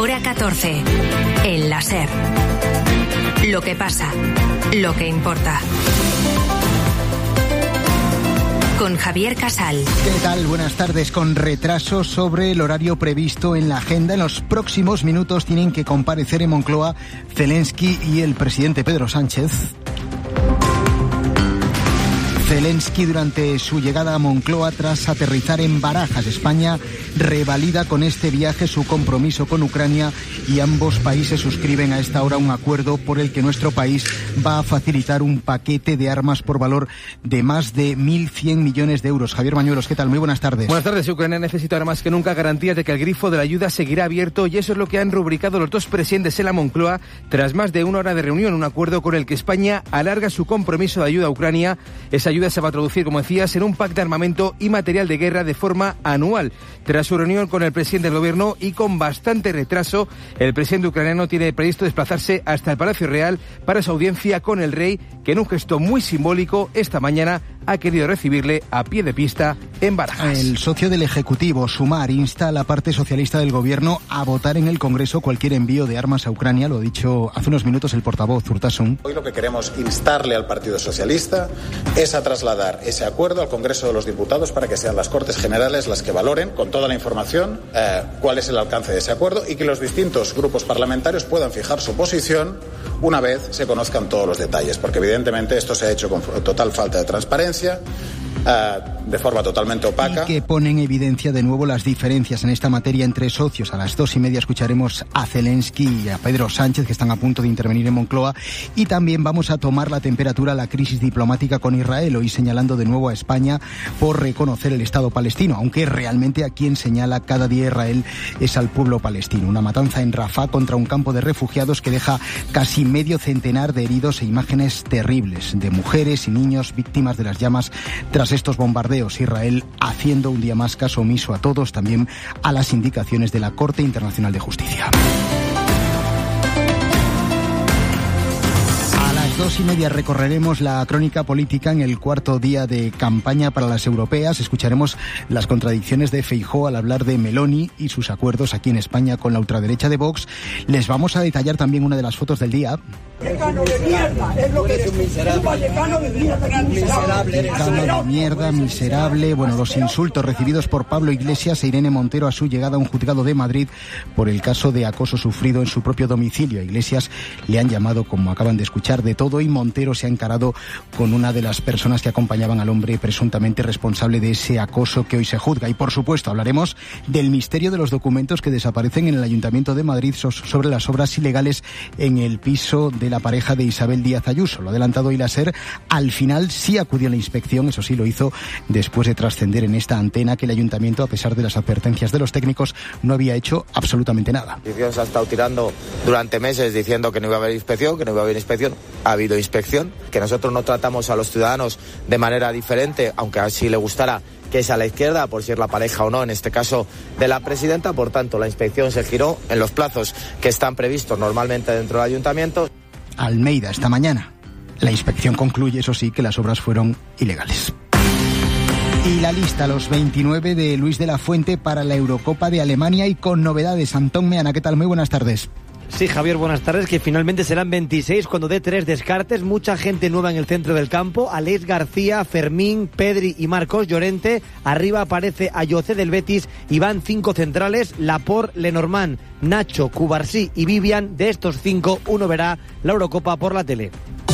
Hora 14. El la SER. Lo que pasa, lo que importa. Con Javier Casal. ¿Qué tal? Buenas tardes. Con retraso sobre el horario previsto en la agenda, en los próximos minutos tienen que comparecer en Moncloa Zelensky y el presidente Pedro Sánchez. Zelensky, durante su llegada a Moncloa tras aterrizar en Barajas, España, revalida con este viaje su compromiso con Ucrania y ambos países suscriben a esta hora un acuerdo por el que nuestro país va a facilitar un paquete de armas por valor de más de 1.100 millones de euros. Javier Bañuelos, ¿qué tal? Muy buenas tardes. Buenas tardes. Ucrania necesita ahora más que nunca garantías de que el grifo de la ayuda seguirá abierto, y eso es lo que han rubricado los dos presidentes en la Moncloa tras más de una hora de reunión, un acuerdo con el que España alarga su compromiso de ayuda a Ucrania. Esa ayuda se va a traducir, como decías, en un pack de armamento y material de guerra de forma anual. Tras su reunión con el presidente del gobierno y con bastante retraso, el presidente ucraniano tiene previsto desplazarse hasta el Palacio Real para su audiencia con el rey, que en un gesto muy simbólico esta mañana ha querido recibirle a pie de pista en Barajas. El socio del Ejecutivo, Sumar, insta a la parte socialista del gobierno a votar en el Congreso cualquier envío de armas a Ucrania. Lo ha dicho hace unos minutos el portavoz Urtasun. Hoy lo que queremos instarle al Partido Socialista es a trasladar ese acuerdo al Congreso de los Diputados para que sean las Cortes Generales las que valoren con toda la información cuál es el alcance de ese acuerdo, y que los distintos grupos parlamentarios puedan fijar su posición una vez se conozcan todos los detalles, porque evidentemente esto se ha hecho con total falta de transparencia, de forma totalmente opaca. Y que pone en evidencia de nuevo las diferencias en esta materia entre socios. A las 2:30 escucharemos a Zelensky y a Pedro Sánchez, que están a punto de intervenir en Moncloa, y también vamos a tomar la temperatura a la crisis diplomática con Israel, hoy señalando de nuevo a España por reconocer el Estado palestino, aunque realmente a quien señala cada día Israel es al pueblo palestino. Una matanza en Rafah contra un campo de refugiados que deja casi medio centenar de heridos e imágenes terribles de mujeres y niños víctimas de las llamas tras estos bombardeos. Israel haciendo un día más caso omiso a todos, también a las indicaciones de la Corte Internacional de Justicia. A las 2:30 recorreremos la crónica política en el cuarto día de campaña para las europeas. Escucharemos las contradicciones de Feijóo al hablar de Meloni y sus acuerdos aquí en España con la ultraderecha de Vox. Les vamos a detallar también una de las fotos del día. Vallecano de mierda, es lo que eres. Un vallecano de mierda, miserable. Miserable. Bueno, los insultos recibidos por Pablo Iglesias e Irene Montero a su llegada a un juzgado de Madrid por el caso de acoso sufrido en su propio domicilio. A Iglesias le han llamado, como acaban de escuchar, de todo, y Montero se ha encarado con una de las personas que acompañaban al hombre presuntamente responsable de ese acoso que hoy se juzga. Y por supuesto hablaremos del misterio de los documentos que desaparecen en el Ayuntamiento de Madrid sobre las obras ilegales en el piso de la pareja de Isabel Díaz Ayuso. Lo ha adelantado hoy la SER. Al final sí acudió a la inspección, eso sí lo hizo después de trascender en esta antena que el Ayuntamiento, a pesar de las advertencias de los técnicos, no había hecho absolutamente nada. Se ha estado tirando durante meses diciendo que no iba a haber inspección, que no iba a haber inspección. Ha habido inspección, que nosotros no tratamos a los ciudadanos de manera diferente, aunque así le gustara que es a la izquierda, por si es la pareja o no, en este caso de la presidenta. Por tanto, la inspección se giró en los plazos que están previstos normalmente dentro del Ayuntamiento. Almeida esta mañana. La inspección concluye, eso sí, que las obras fueron ilegales. Y la lista, los 29 de Luis de la Fuente para la Eurocopa de Alemania, y con novedades. Antón Meana, ¿qué tal? Muy buenas tardes. Sí, Javier, buenas tardes, que finalmente serán 26 cuando dé 3 descartes. Mucha gente nueva en el centro del campo. Alex García, Fermín, Pedri y Marcos Llorente. Arriba aparece Ayoce del Betis y van 5 centrales: Laporte, Lenormand, Nacho, Cubarsí y Vivian. De estos 5, uno verá la Eurocopa por la tele.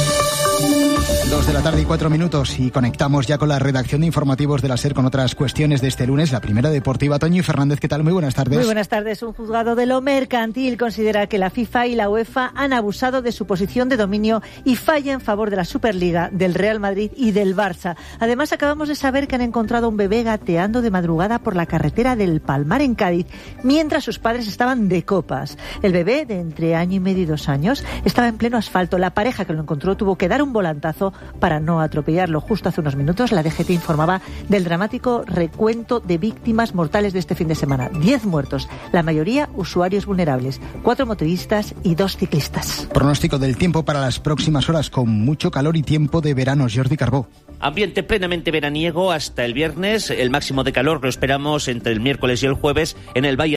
2:04 y conectamos ya con la redacción de informativos de la SER con otras cuestiones de este lunes. La primera deportiva. Toño Fernández, ¿qué tal? Muy buenas tardes. Muy buenas tardes. Un juzgado de lo mercantil considera que la FIFA y la UEFA han abusado de su posición de dominio y falla en favor de la Superliga, del Real Madrid y del Barça. Además, acabamos de saber que han encontrado a un bebé gateando de madrugada por la carretera del Palmar en Cádiz, mientras sus padres estaban de copas. El bebé, de entre año y medio y 2 años, estaba en pleno asfalto. La pareja que lo encontró tuvo que dar un volantazo para no atropellarlo. Justo hace unos minutos la DGT informaba del dramático recuento de víctimas mortales de este fin de semana. 10 muertos, la mayoría usuarios vulnerables, 4 motoristas y 2 ciclistas. Pronóstico del tiempo para las próximas horas, con mucho calor y tiempo de verano. Jordi Carbó. Ambiente plenamente veraniego hasta el viernes. El máximo de calor lo esperamos entre el miércoles y el jueves en el Valle